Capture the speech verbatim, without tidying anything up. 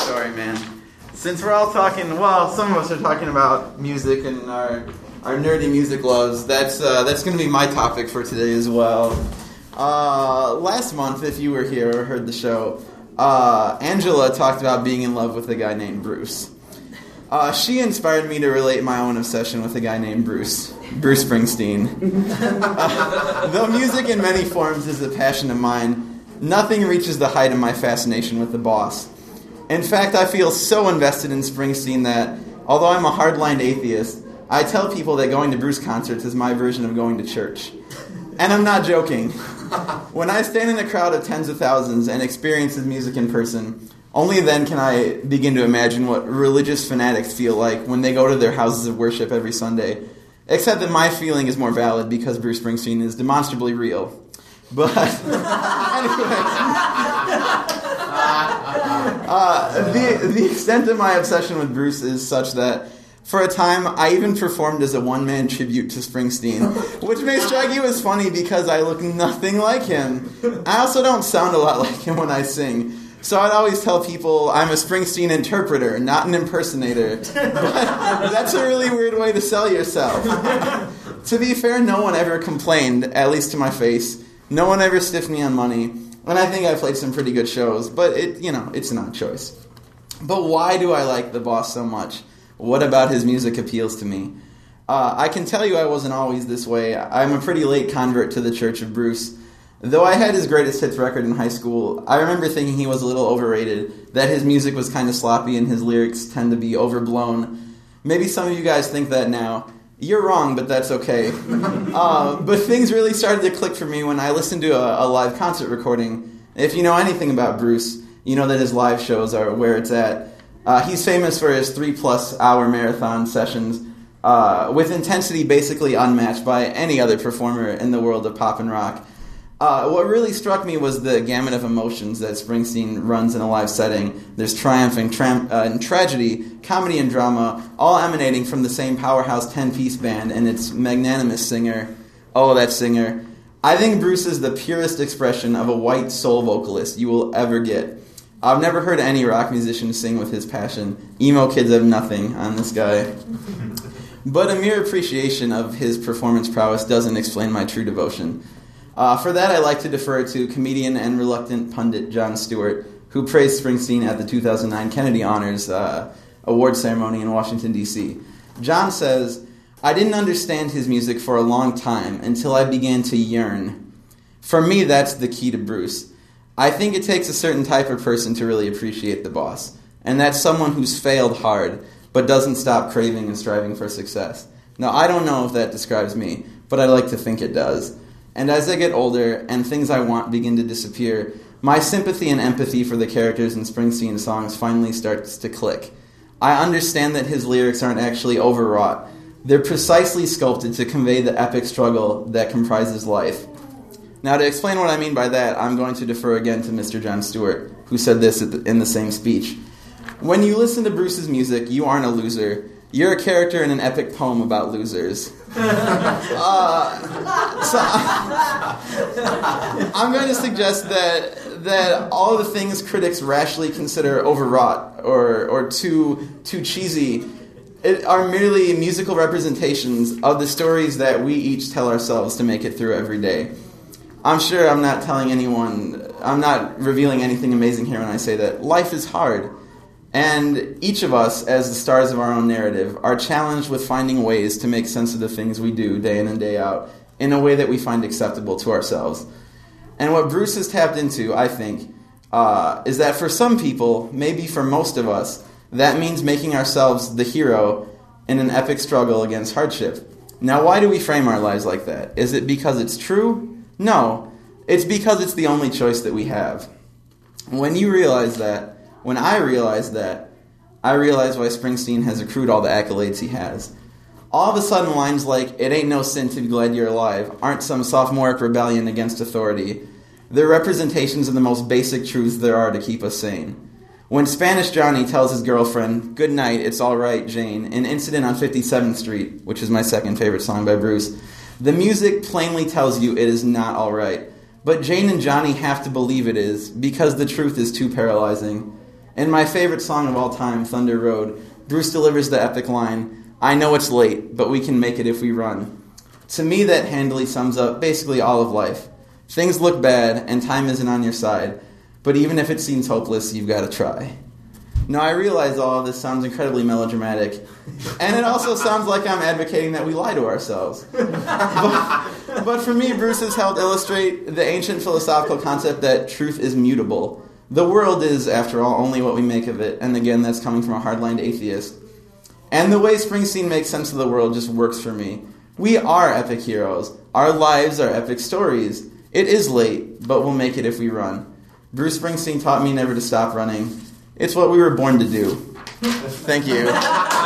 story, man. Since we're all talking, well, some of us are talking about music and our our nerdy music loves, that's uh, that's going to be my topic for today as well. Uh, last month, if you were here or heard the show, uh, Angela talked about being in love with a guy named Bruce. Uh, she inspired me to relate my own obsession with a guy named Bruce, Bruce Springsteen. uh, though music in many forms is a passion of mine, nothing reaches the height of my fascination with the boss. In fact, I feel so invested in Springsteen that, although I'm a hardline atheist, I tell people that going to Bruce concerts is my version of going to church. And I'm not joking. When I stand in a crowd of tens of thousands and experience his music in person, only then can I begin to imagine what religious fanatics feel like when they go to their houses of worship every Sunday. Except that my feeling is more valid because Bruce Springsteen is demonstrably real. But, anyway... Uh, the, the extent of my obsession with Bruce is such that, for a time, I even performed as a one-man tribute to Springsteen, which may strike you as funny because I look nothing like him. I also don't sound a lot like him when I sing, so I'd always tell people I'm a Springsteen interpreter, not an impersonator. But that's a really weird way to sell yourself. To be fair, no one ever complained, at least to my face. No one ever stiffed me on money. And I think I played some pretty good shows, but it, you know, it's not a choice. But why do I like the boss so much? What about his music appeals to me? Uh, I can tell you I wasn't always this way. I'm a pretty late convert to the Church of Bruce. Though I had his greatest hits record in high school, I remember thinking he was a little overrated, that his music was kind of sloppy and his lyrics tend to be overblown. Maybe some of you guys think that now. You're wrong, but that's okay. Uh, but things really started to click for me when I listened to a, a live concert recording. If you know anything about Bruce, you know that his live shows are where it's at. Uh, he's famous for his three-plus hour marathon sessions, uh, with intensity basically unmatched by any other performer in the world of pop and rock. Uh, what really struck me was the gamut of emotions that Springsteen runs in a live setting. There's triumph and, tra- uh, and tragedy, comedy and drama, all emanating from the same powerhouse ten-piece band and its magnanimous singer. Oh, that singer. I think Bruce is the purest expression of a white soul vocalist you will ever get. I've never heard any rock musician sing with his passion. Emo kids have nothing on this guy. But a mere appreciation of his performance prowess doesn't explain my true devotion. Uh, for that, I like to defer to comedian and reluctant pundit Jon Stewart, who praised Springsteen at the two thousand nine Kennedy Honors uh, award ceremony in Washington, D C John says, "I didn't understand his music for a long time until I began to yearn. For me, that's the key to Bruce. I think it takes a certain type of person to really appreciate the boss, and that's someone who's failed hard, but doesn't stop craving and striving for success. Now, I don't know if that describes me, but I like to think it does. And as I get older and things I want begin to disappear, my sympathy and empathy for the characters in Springsteen's songs finally starts to click. I understand that his lyrics aren't actually overwrought. They're precisely sculpted to convey the epic struggle that comprises life." Now, to explain what I mean by that, I'm going to defer again to Mister Jon Stewart, who said this in the same speech. "When you listen to Bruce's music, you aren't a loser. You're a character in an epic poem about losers." uh, so I'm going to suggest that that all the things critics rashly consider overwrought or or too too cheesy it are merely musical representations of the stories that we each tell ourselves to make it through every day. I'm sure I'm not telling anyone, I'm not revealing anything amazing here when I say that life is hard. And each of us, as the stars of our own narrative, are challenged with finding ways to make sense of the things we do day in and day out in a way that we find acceptable to ourselves. And what Bruce has tapped into, I think, uh, is that for some people, maybe for most of us, that means making ourselves the hero in an epic struggle against hardship. Now, why do we frame our lives like that? Is it because it's true? No. It's because it's the only choice that we have. When you realize that, When I realized that, I realized why Springsteen has accrued all the accolades he has. All of a sudden, lines like, "It ain't no sin to be glad you're alive," aren't some sophomoric rebellion against authority. They're representations of the most basic truths there are to keep us sane. When Spanish Johnny tells his girlfriend, "Good night, it's all right, Jane," in Incident on fifty-seventh Street, which is my second favorite song by Bruce, the music plainly tells you it is not all right. But Jane and Johnny have to believe it is, because the truth is too paralyzing. In my favorite song of all time, Thunder Road, Bruce delivers the epic line, "I know it's late, but we can make it if we run." To me, that handily sums up basically all of life. Things look bad, and time isn't on your side, but even if it seems hopeless, you've got to try. Now, I realize all of this sounds incredibly melodramatic, and it also sounds like I'm advocating that we lie to ourselves. But, but for me, Bruce has helped illustrate the ancient philosophical concept that truth is mutable. The world is, after all, only what we make of it, and again, that's coming from a hardlined atheist. And the way Springsteen makes sense of the world just works for me. We are epic heroes. Our lives are epic stories. It is late, but we'll make it if we run. Bruce Springsteen taught me never to stop running. It's what we were born to do. Thank you.